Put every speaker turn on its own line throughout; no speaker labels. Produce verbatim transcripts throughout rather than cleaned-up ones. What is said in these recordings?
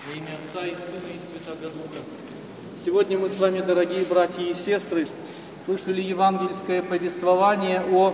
Во имя Отца и Сына и Святаго Духа. Сегодня мы с вами, дорогие братья и сестры, слышали евангельское повествование о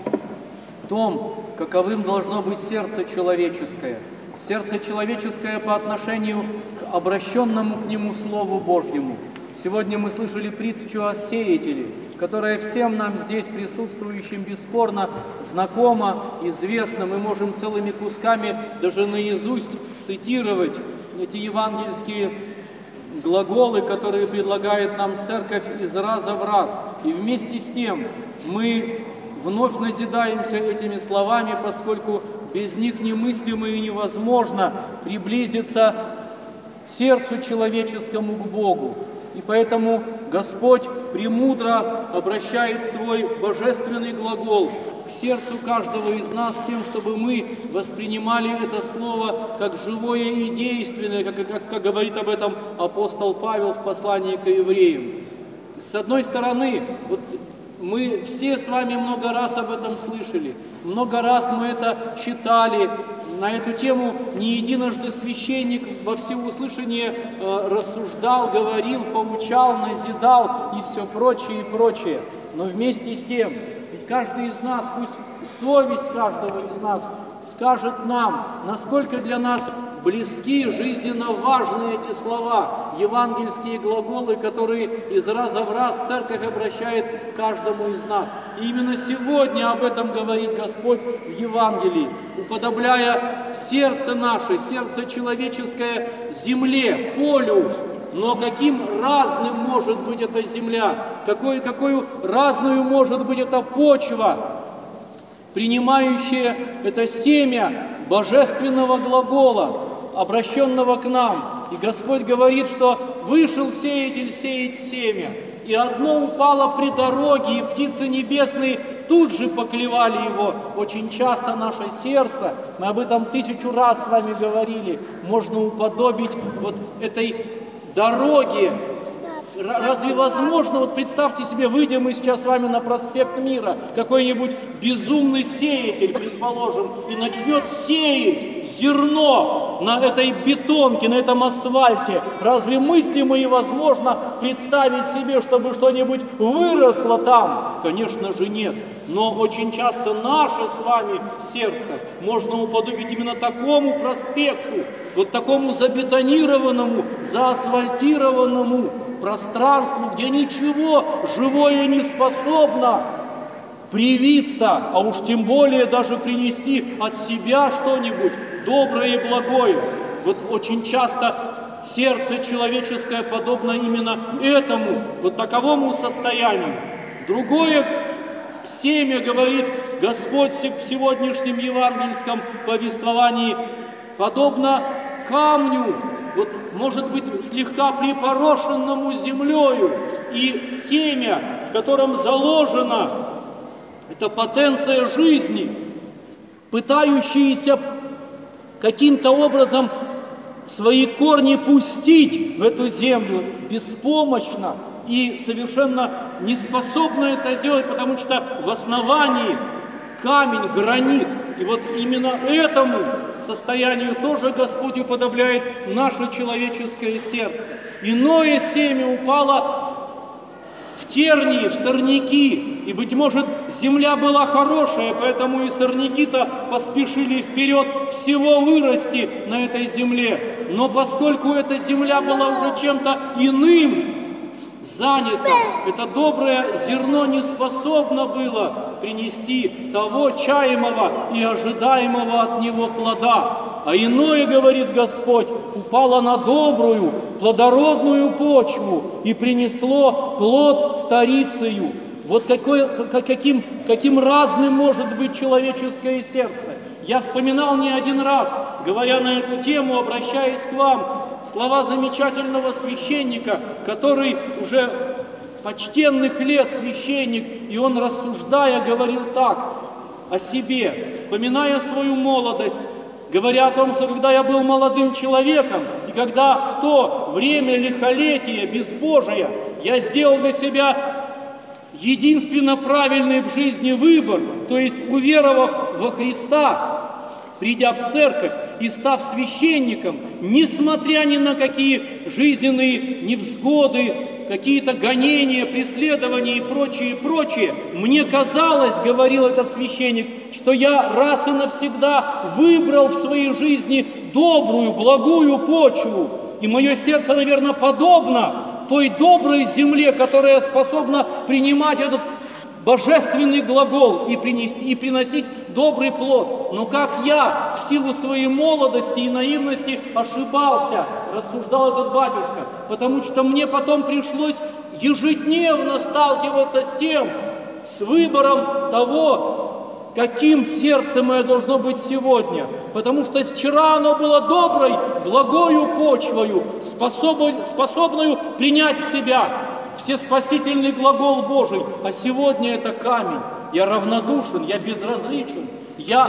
том, каковым должно быть сердце человеческое. Сердце человеческое по отношению к обращенному к нему Слову Божьему. Сегодня мы слышали притчу о сеятеле, которая всем нам здесь присутствующим бесспорно знакома, известна. Мы можем целыми кусками даже наизусть цитировать эти евангельские глаголы, которые предлагает нам Церковь из раза в раз. И вместе с тем мы вновь назидаемся этими словами, поскольку без них немыслимо и невозможно приблизиться к сердцу человеческому, к Богу. И поэтому Господь премудро обращает свой божественный глагол к сердцу каждого из нас, тем, чтобы мы воспринимали это слово как живое и действенное, как, как, как говорит об этом апостол Павел в послании к евреям. С одной стороны, вот мы все с вами много раз об этом слышали, много раз мы это читали. На эту тему не единожды священник во всеуслышание э, рассуждал, говорил, поучал, назидал и все прочее и прочее. Но вместе с тем, ведь каждый из нас, пусть совесть каждого из нас скажет нам, насколько для нас близки, жизненно важны эти слова, евангельские глаголы, которые из раза в раз Церковь обращает к каждому из нас. И именно сегодня об этом говорит Господь в Евангелии, уподобляя сердце наше, сердце человеческое земле, полю. Но каким разным может быть эта земля, какой, какую разную может быть эта почва, принимающая это семя божественного глагола, обращенного к нам. И Господь говорит, что вышел сеятель сеять семя, и одно упало при дороге, и птицы небесные тут же поклевали его. Очень часто наше сердце, мы об этом тысячу раз с вами говорили, можно уподобить вот этой дороге. Разве возможно, вот представьте себе, выйдем мы сейчас с вами на проспект Мира, какой-нибудь безумный сеятель, предположим, и начнет сеять зерно на этой бетонке, на этом асфальте. Разве мыслимо и возможно представить себе, чтобы что-нибудь выросло там? Конечно же нет. Но очень часто наше с вами сердце можно уподобить именно такому проспекту, вот такому забетонированному, заасфальтированному пространству, где ничего живое не способно привиться, а уж тем более даже принести от себя что-нибудь доброе и благое. Вот очень часто сердце человеческое подобно именно этому, вот таковому состоянию. Другое семя, говорит Господь в сегодняшнем евангельском повествовании, подобно камню, вот, может быть, слегка припорошенному землею, и семя, в котором заложена эта потенция жизни, пытающаяся каким-то образом свои корни пустить в эту землю беспомощно и совершенно не способна это сделать, потому что в основании камень, гранит. И вот именно этому состоянию тоже Господь уподобляет наше человеческое сердце. Иное семя упало в тернии, в сорняки, и, быть может, земля была хорошая, поэтому и сорняки-то поспешили вперед всего вырасти на этой земле. Но поскольку эта земля была уже чем-то иным занято, это доброе зерно не способно было принести того чаемого и ожидаемого от него плода. А иное, говорит Господь, упало на добрую, плодородную почву и принесло плод старицею. Вот какой, каким, каким разным может быть человеческое сердце. Я вспоминал не один раз, говоря на эту тему, обращаясь к вам, слова замечательного священника, который уже почтенных лет священник, и он, рассуждая, говорил так о себе, вспоминая свою молодость, говоря о том, что когда я был молодым человеком, и когда в то время лихолетия безбожия я сделал для себя единственно правильный в жизни выбор, то есть уверовав во Христа, придя в церковь, и став священником, несмотря ни на какие жизненные невзгоды, какие-то гонения, преследования и прочее, и прочее, мне казалось, говорил этот священник, что я раз и навсегда выбрал в своей жизни добрую, благую почву, и мое сердце, наверное, подобно той доброй земле, которая способна принимать этот божественный глагол и, принести, и приносить добрый плод. Но как я в силу своей молодости и наивности ошибался, рассуждал этот батюшка, потому что мне потом пришлось ежедневно сталкиваться с тем, с выбором того, каким сердце мое должно быть сегодня. Потому что вчера оно было доброй, благою почвою, способной, способную принять в себя всеспасительный глагол Божий, а сегодня это камень. Я равнодушен, я безразличен, я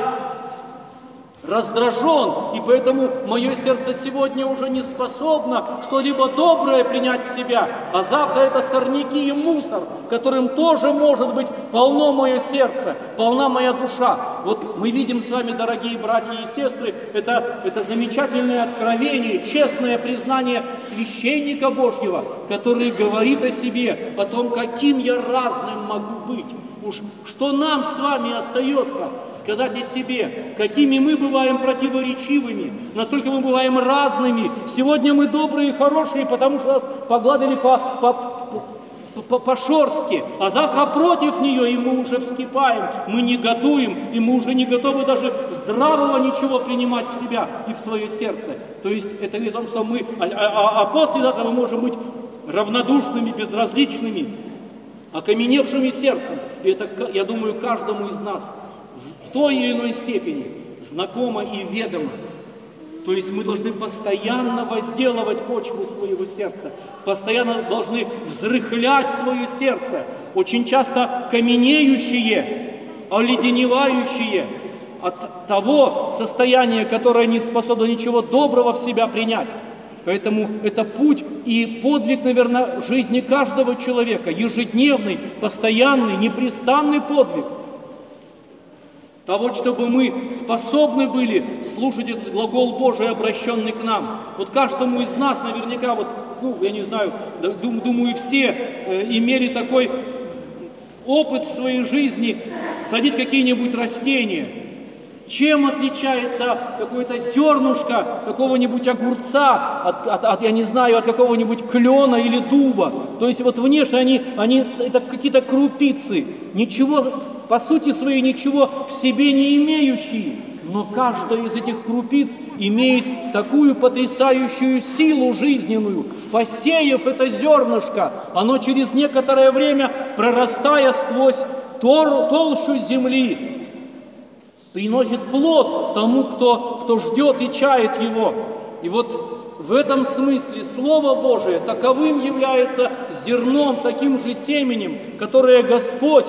раздражен, и поэтому мое сердце сегодня уже не способно что-либо доброе принять в себя, а завтра это сорняки и мусор, которым тоже может быть полно мое сердце, полна моя душа. Вот мы видим с вами, дорогие братья и сестры, это, это замечательное откровение, честное признание священника Божьего, который говорит о себе, о том, каким я разным могу быть. Уж что нам с вами остается сказать о себе, какими мы бываем противоречивыми, насколько мы бываем разными. Сегодня мы добрые и хорошие, потому что нас погладили по, по, по, по, по шерстке, а завтра против нее, и мы уже вскипаем, мы негодуем, и мы уже не готовы даже здравого ничего принимать в себя и в свое сердце. То есть это говорит о том, что мы, а, а, а послезавтра мы можем быть равнодушными, безразличными, окаменевшими сердцем. И это, я думаю, каждому из нас в той или иной степени знакомо и ведомо. То есть мы должны постоянно возделывать почву своего сердца, постоянно должны взрыхлять свое сердце, очень часто каменеющее, оледеневающее от того состояния, которое не способно ничего доброго в себя принять. Поэтому это путь и подвиг, наверное, жизни каждого человека, ежедневный, постоянный, непрестанный подвиг того, чтобы мы способны были слушать этот глагол Божий, обращенный к нам. Вот каждому из нас наверняка, вот, ну, я не знаю, думаю, все э, имели такой опыт в своей жизни садить какие-нибудь растения. Чем отличается какое-то зернышко какого-нибудь огурца от, от, от, я не знаю, от какого-нибудь клена или дуба? То есть вот внешне они, они это какие-то крупицы, ничего, по сути своей, ничего в себе не имеющие. Но каждая из этих крупиц имеет такую потрясающую силу жизненную. Посеяв это зернышко, оно через некоторое время, прорастая сквозь тор, толщу земли, приносит плод тому, кто, кто ждет и чает его. И вот в этом смысле Слово Божие таковым является зерном, таким же семенем, которое Господь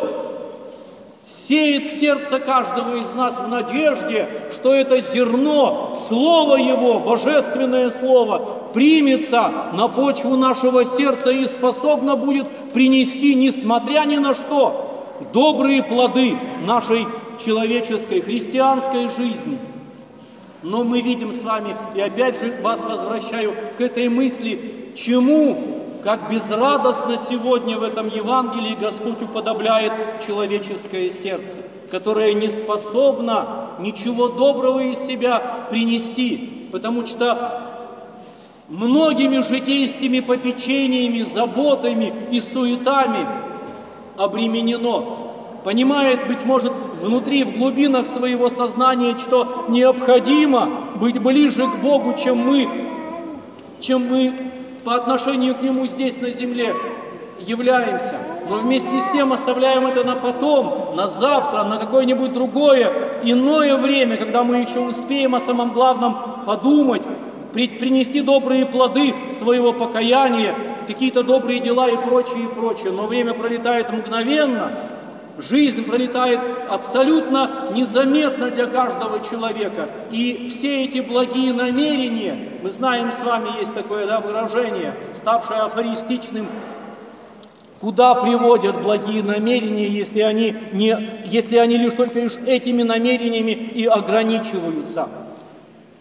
сеет в сердце каждого из нас в надежде, что это зерно, Слово Его, Божественное Слово, примется на почву нашего сердца и способно будет принести, несмотря ни на что, добрые плоды нашей человеческой, христианской жизни. Но мы видим с вами, и опять же вас возвращаю к этой мысли, чему, как безрадостно сегодня в этом Евангелии Господь уподобляет человеческое сердце, которое не способно ничего доброго из себя принести, потому что многими житейскими попечениями, заботами и суетами обременено. Понимает, быть может, внутри, в глубинах своего сознания, что необходимо быть ближе к Богу, чем мы, чем мы по отношению к Нему здесь на земле являемся. Но вместе с тем оставляем это на потом, на завтра, на какое-нибудь другое, иное время, когда мы еще успеем о самом главном подумать, принести добрые плоды своего покаяния, какие-то добрые дела и прочее, и прочее. Но время пролетает мгновенно. Жизнь пролетает абсолютно незаметно для каждого человека. И все эти благие намерения, мы знаем с вами, есть такое, да, выражение, ставшее афористичным, куда приводят благие намерения, если они, не, если они лишь только лишь этими намерениями и ограничиваются.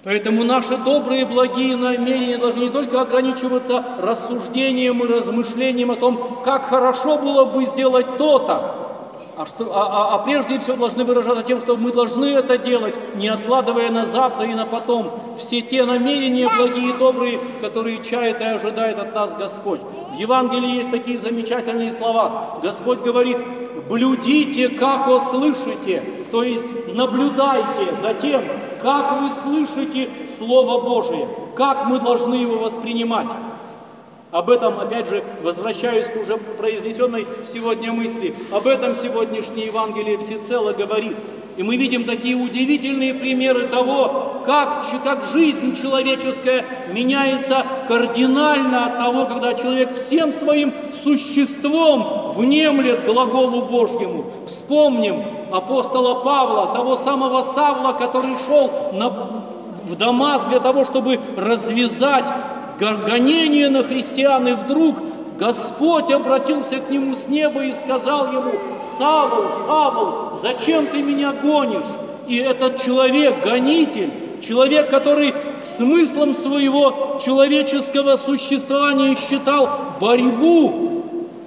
Поэтому наши добрые, благие намерения должны не только ограничиваться рассуждением и размышлением о том, как хорошо было бы сделать то-то, а, что, а, а, а прежде всего должны выражаться тем, что мы должны это делать, не откладывая на завтра и на потом все те намерения благие и добрые, которые чает и ожидает от нас Господь. В Евангелии есть такие замечательные слова. Господь говорит: «Блюдите, как услышите», то есть наблюдайте за тем, как вы слышите Слово Божие, как мы должны его воспринимать. Об этом, опять же, возвращаюсь к уже произнесенной сегодня мысли. Об этом сегодняшнее Евангелие всецело говорит. И мы видим такие удивительные примеры того, как, как жизнь человеческая меняется кардинально от того, когда человек всем своим существом внемлет глаголу Божьему. Вспомним апостола Павла, того самого Савла, который шел на, в Дамаск для того, чтобы развязать гонение на христиан, и вдруг Господь обратился к нему с неба и сказал ему: «Савл, Савл, зачем ты меня гонишь?» И этот человек, гонитель, человек, который смыслом своего человеческого существования считал борьбу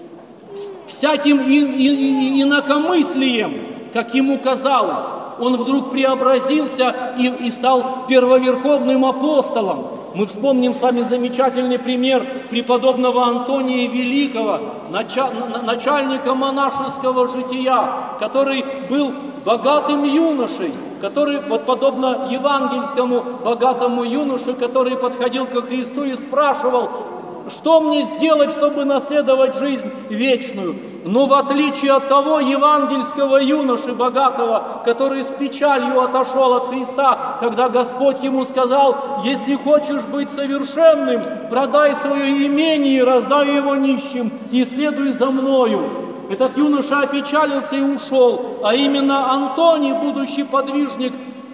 с всяким ин- ин- инакомыслием, как ему казалось, он вдруг преобразился и, и стал первоверховным апостолом. Мы вспомним с вами замечательный пример преподобного Антония Великого, начальника монашеского жития, который был богатым юношей, который, вот подобно евангельскому богатому юноше, который подходил ко Христу и спрашивал: «Что мне сделать, чтобы наследовать жизнь вечную?» Но в отличие от того евангельского юноши богатого, который с печалью отошел от Христа, когда Господь ему сказал: «Если хочешь быть совершенным, продай свое имение и раздай его нищим, и следуй за мною». Этот юноша опечалился и ушел, а именно Антоний, будущий подвижник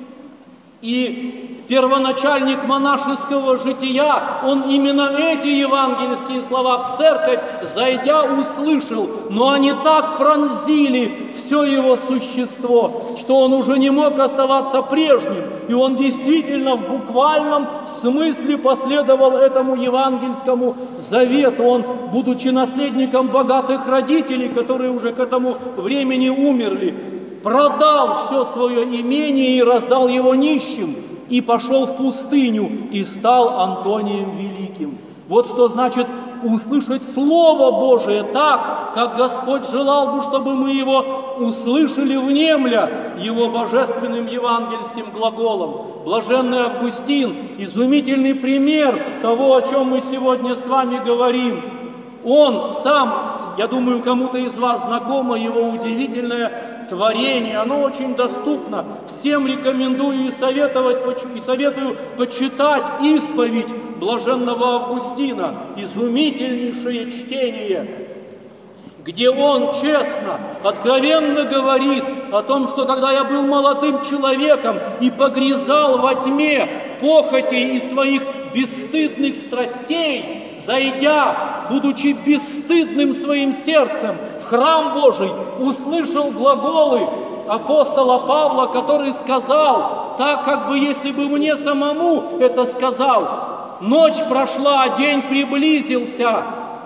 и первоначальник монашеского жития, он именно эти евангельские слова в церковь, зайдя, услышал, но они так пронзили все его существо, что он уже не мог оставаться прежним, и он действительно в буквальном смысле последовал этому евангельскому завету. Он, будучи наследником богатых родителей, которые уже к этому времени умерли, продал все свое имение и раздал его нищим, и пошел в пустыню, и стал Антонием Великим. Вот что значит услышать Слово Божие так, как Господь желал бы, чтобы мы его услышали, внемля его божественным евангельским глаголом. Блаженный Августин, изумительный пример того, о чем мы сегодня с вами говорим. Он сам, я думаю, кому-то из вас знакомо его удивительное творение, оно очень доступно. Всем рекомендую и, советовать, и советую почитать исповедь блаженного Августина, изумительнейшее чтение, где он честно, откровенно говорит о том, что когда я был молодым человеком и погрязал во тьме похотей и своих бесстыдных страстей, зайдя, будучи бесстыдным своим сердцем, в храм Божий, услышал глаголы апостола Павла, который сказал, так как бы если бы мне самому это сказал: «Ночь прошла, а день приблизился.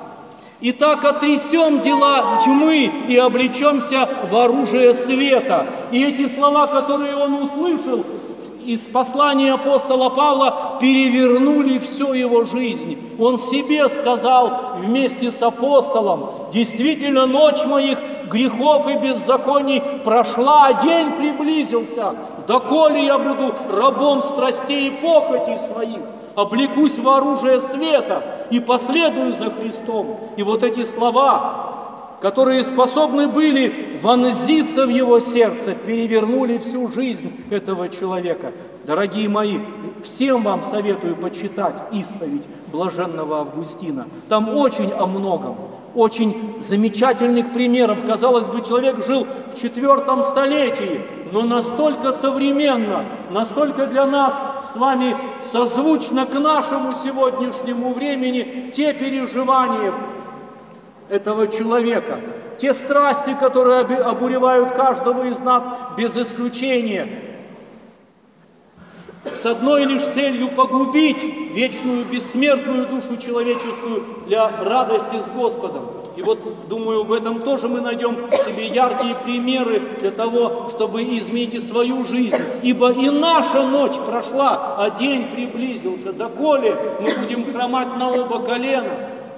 Итак, отрясем дела тьмы и облечемся в оружие света». И эти слова, которые он услышал из послания апостола Павла, перевернули всю его жизнь. Он себе сказал вместе с апостолом: «Действительно, ночь моих грехов и беззаконий прошла, а день приблизился. Доколе я буду рабом страстей и похотей своих, облекусь в оружие света и последую за Христом». И вот эти слова, которые способны были вонзиться в его сердце, перевернули всю жизнь этого человека. Дорогие мои, всем вам советую почитать исповедь блаженного Августина. Там очень о многом, очень замечательных примеров. Казалось бы, человек жил в четвертом столетии, но настолько современно, настолько для нас с вами созвучно к нашему сегодняшнему времени те переживания этого человека, те страсти, которые обуревают каждого из нас без исключения. с одной лишь целью погубить вечную бессмертную душу человеческую для радости с Господом. И вот, думаю, в этом тоже мы найдем в себе яркие примеры для того, чтобы изменить и свою жизнь. Ибо и наша ночь прошла, а день приблизился. Доколе мы будем хромать на оба колена,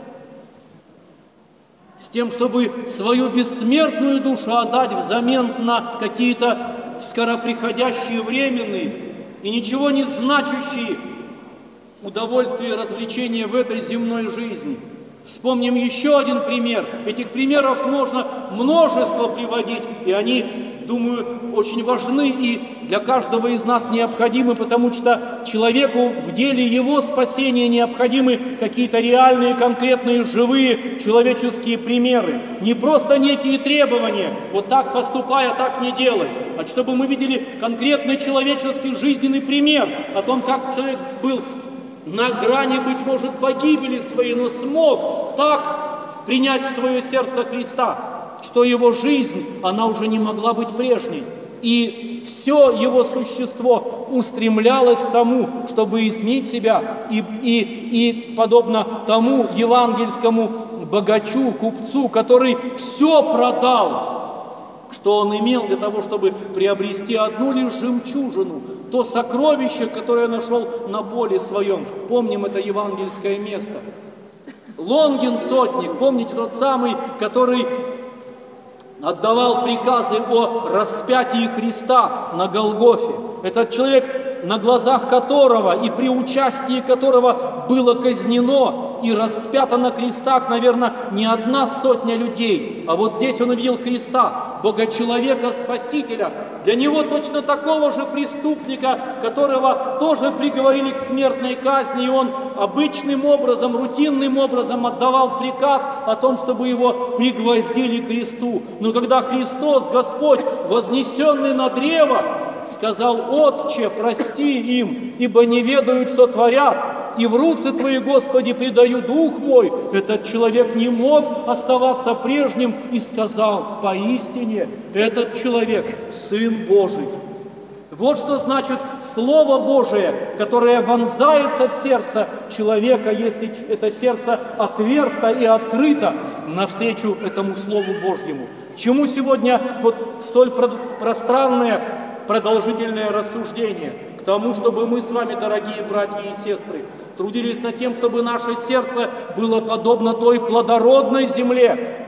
с тем, чтобы свою бессмертную душу отдать взамен на какие-то скороприходящие временные и ничего не значащие удовольствия и развлечения в этой земной жизни. Вспомним еще один пример. Этих примеров можно множество приводить, и они, думаю, очень важны и для каждого из нас необходимы, потому что человеку в деле его спасения необходимы какие-то реальные, конкретные, живые человеческие примеры. Не просто некие требования, вот так поступай, а так не делай, а чтобы мы видели конкретный человеческий жизненный пример о том, как человек был на грани, быть может, погибели своей, но смог так принять в свое сердце Христа, что его жизнь, она уже не могла быть прежней. И все его существо устремлялось к тому, чтобы изменить себя. И, и, и подобно тому евангельскому богачу, купцу, который все продал, что он имел для того, чтобы приобрести одну лишь жемчужину, то сокровище, которое нашел на поле своем. Помним это евангельское место. Лонгин сотник, помните, тот самый, который отдавал приказы о распятии Христа на Голгофе. Этот человек, на глазах которого и при участии которого было казнено и распято на крестах, наверное, не одна сотня людей. А вот здесь он увидел Христа, Бога-человека, Спасителя. Для него точно такого же преступника, которого тоже приговорили к смертной казни, и он обычным образом, рутинным образом отдавал приказ о том, чтобы его пригвоздили к кресту. Но когда Христос, Господь, вознесенный на древо, сказал: «Отче, прости им, ибо не ведают, что творят, и в руцы Твои, Господи, предаю дух мой», этот человек не мог оставаться прежним и сказал: «Поистине, этот человек – Сын Божий». Вот что значит Слово Божие, которое вонзается в сердце человека, если это сердце отверсто и открыто навстречу этому Слову Божьему. К чему сегодня вот столь пространное, продолжительное рассуждение? К тому, чтобы мы с вами, дорогие братья и сестры, трудились над тем, чтобы наше сердце было подобно той плодородной земле,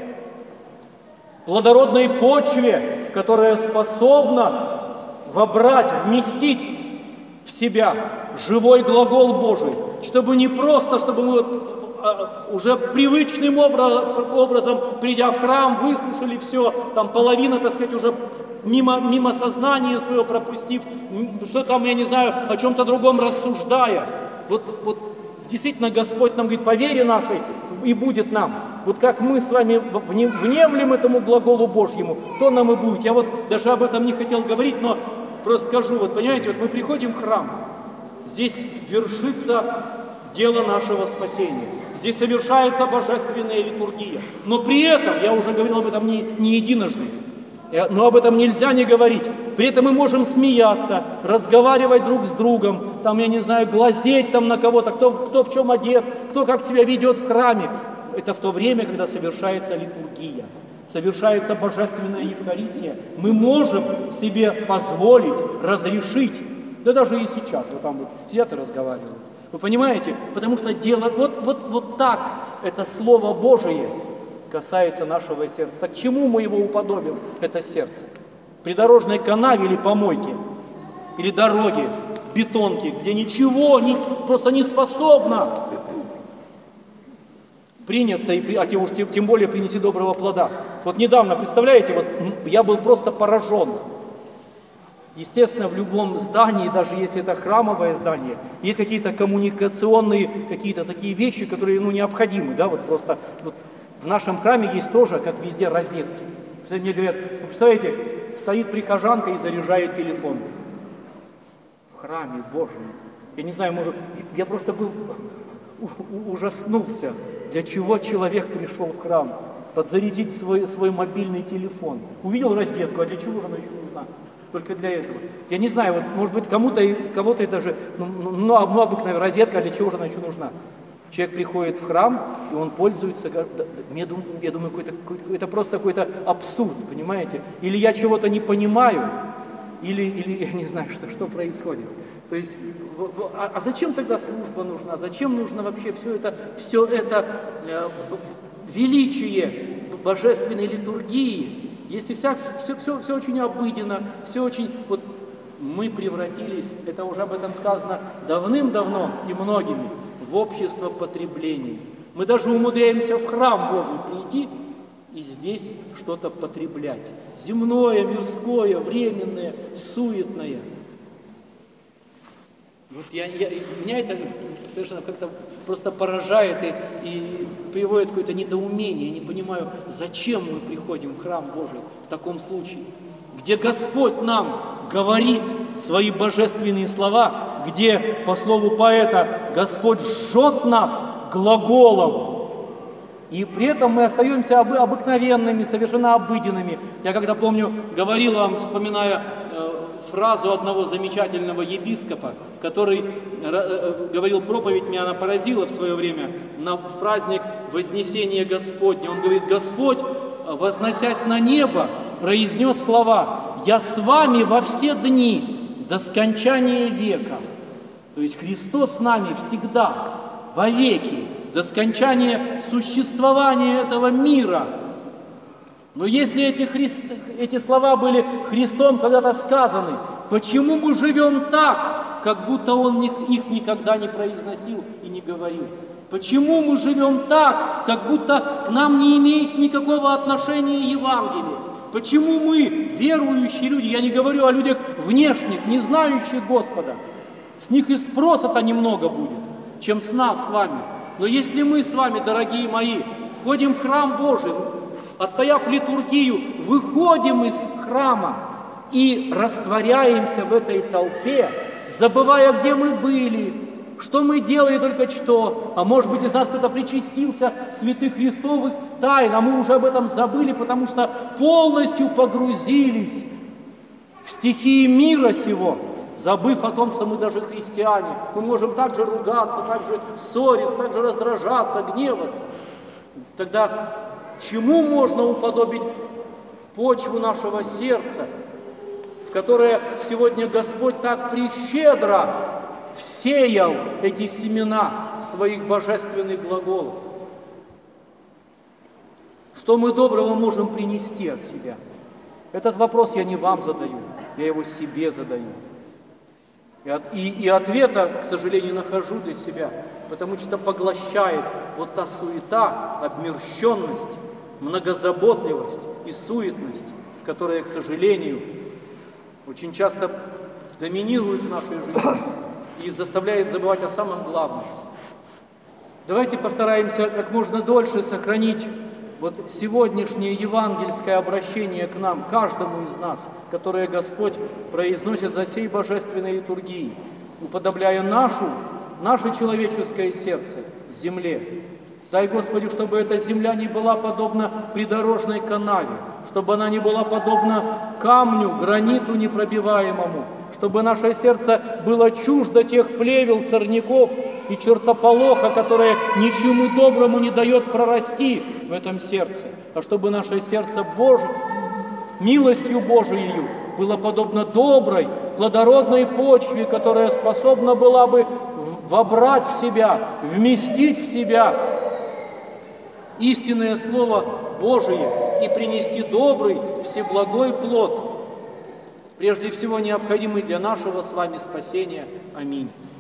плодородной почве, которая способна вобрать, вместить в себя живой глагол Божий, чтобы не просто, чтобы мы уже привычным образом, придя в храм, выслушали все, там половина, так сказать, уже мимо, мимо сознания своего пропустив, что там, я не знаю, о чем-то другом рассуждая. Вот, вот действительно Господь нам говорит: по вере нашей и будет нам. Вот как мы с вами внемлем этому глаголу Божьему, то нам и будет. Я вот даже об этом не хотел говорить, но просто скажу, вот понимаете, вот мы приходим в храм, здесь вершится дело нашего спасения, здесь совершается божественная литургия, но при этом, я уже говорил об этом не, не единожды, но об этом нельзя не говорить, при этом мы можем смеяться, разговаривать друг с другом, там, я не знаю, глазеть там на кого-то, кто, кто в чем одет, кто как себя ведет в храме. Это в то время, когда совершается литургия, совершается божественная Евхаристия, мы можем себе позволить, разрешить, да даже и сейчас, вот там вот сидят и разговаривают. Вы понимаете? Потому что дело, вот, вот, вот так это Слово Божие касается нашего сердца. Так к чему мы его уподобим, это сердце? Придорожной канаве или помойке, или дороге, бетонки, где ничего не, просто не способно приняться, и, а тем, тем более принести доброго плода. Вот недавно, представляете, вот я был просто поражен. Естественно, в любом здании, даже если это храмовое здание, есть какие-то коммуникационные, какие-то такие вещи, которые, ну, необходимы, да, вот просто вот в нашем храме есть тоже, как везде, розетки. Мне говорят: вы представляете, стоит прихожанка и заряжает телефон. В храме, Боже мой. Я не знаю, может, я просто был, ужаснулся, для чего человек пришел в храм. Подзарядить свой, свой мобильный телефон. Увидел розетку, а для чего же она еще нужна?
только для этого. Я не знаю, вот, может быть, кому-то, кого-то даже, ну, ну, ну, обыкновенная розетка, для чего же она еще нужна? Человек приходит в храм, и он пользуется, я думаю, я думаю какой-то, это просто какой-то абсурд, понимаете? Или я чего-то не понимаю, или, или я не знаю, что, что происходит. То есть, а, а зачем тогда служба нужна? Зачем нужно вообще все это, все это э, величие божественной литургии? Если вся, все, все, все очень обыденно, все очень... Вот мы превратились, это уже об этом сказано давным-давно и многими, в общество потребления. Мы даже умудряемся в храм Божий прийти и здесь что-то потреблять. Земное, мирское, временное, суетное. Вот я, я, меня это совершенно как-то просто поражает и, и приводит в какое-то недоумение. Я не понимаю, зачем мы приходим в храм Божий в таком случае, где Господь нам говорит свои божественные слова, где, по слову поэта, Господь жжет нас глаголом, и при этом мы остаемся обы- обыкновенными, совершенно обыденными. Я когда помню, говорил вам, вспоминая э, фразу одного замечательного епископа, который э, э, говорил проповедь, меня она поразила в свое время, на, в праздник Вознесения Господня. Он говорит: Господь, возносясь на небо, произнес слова: «Я с вами во все дни до скончания века». То есть Христос с нами всегда, вовеки, до скончания существования этого мира. Но если эти, Христ... эти слова были Христом когда-то сказаны, почему мы живем так, как будто Он их никогда не произносил и не говорил? Почему мы живем так, как будто к нам не имеет никакого отношения Евангелие? Почему мы, верующие люди, я не говорю о людях внешних, не знающих Господа, с них и спроса-то немного будет, чем с нас с вами. Но если мы с вами, дорогие мои, ходим в храм Божий, отстояв литургию, выходим из храма и растворяемся в этой толпе, забывая, где мы были, что мы делали только что, а может быть, из нас кто-то причастился святых христовых тайн, а мы уже об этом забыли, потому что полностью погрузились в стихии мира сего, забыв о том, что мы даже христиане. Мы можем также ругаться, также ссориться, также раздражаться, гневаться. Тогда чему можно уподобить почву нашего сердца, в которое сегодня Господь так прещедро всеял эти семена своих божественных глаголов? Что мы доброго можем принести от себя? Этот вопрос я не вам задаю, я его себе задаю. И, от, и, и ответа, к сожалению, нахожу для себя, потому что поглощает вот та суета, обмерщенность, многозаботливость и суетность, которая, к сожалению, очень часто доминирует в нашей жизни и заставляет забывать о самом главном. Давайте постараемся как можно дольше сохранить вот сегодняшнее евангельское обращение к нам, каждому из нас, которое Господь произносит за сей божественной литургией, уподобляя нашу, наше человеческое сердце земле. Дай, Господи, чтобы эта земля не была подобна придорожной канаве, чтобы она не была подобна камню, граниту непробиваемому, чтобы наше сердце было чуждо тех плевел, сорняков и чертополоха, которые ничему доброму не дает прорасти в этом сердце, а чтобы наше сердце Божие, милостью Божией было подобно доброй, плодородной почве, которая способна была бы вобрать в себя, вместить в себя истинное Слово Божие и принести добрый, всеблагой плод, прежде всего необходимый для нашего с вами спасения. Аминь.